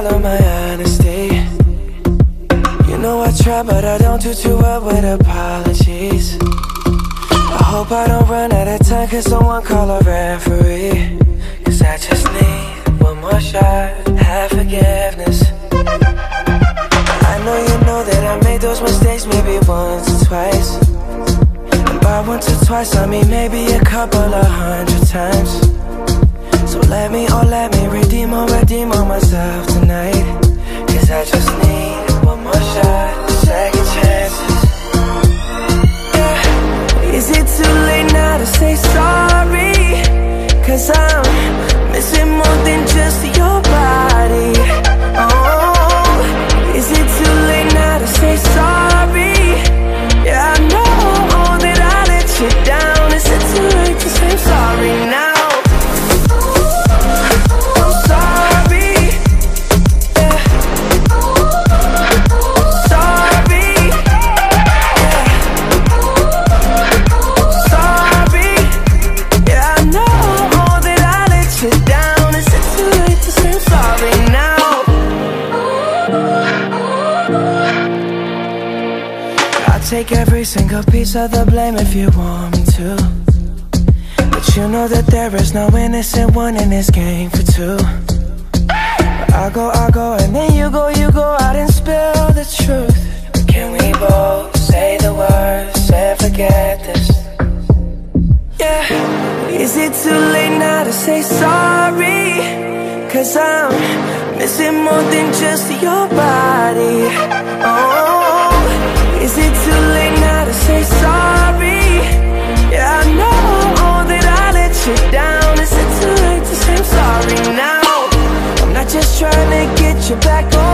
swallow my honesty. You know I try, but I don't do too well with apologies. I hope I don't run out of time, cause someone call a referee. Cause I just need one more shot, have forgiveness. I know you know that I made those mistakes maybe once or twice. And by once or twice I mean maybe a couple of 100 times. So let me redeem on myself tonight. Cause I just need one more shot, second chances. Yeah. Is it too late now to say sorry? Cause I'm missing more than just your body. Oh, is it too late now to say sorry? Yeah, I know that I let you down. Is it too late to say sorry now? Take every single piece of the blame if you want me to. But you know that there is no innocent one in this game for two. But I go, and then you go out and spill the truth. But can we both say the words and forget this? Yeah. Is it too late now to say sorry? Cause I'm missing more than just your body. Oh, is it too late now to say sorry? Yeah, I know that I let you down. Is it too late to say I'm sorry now? I'm not just trying to get you back on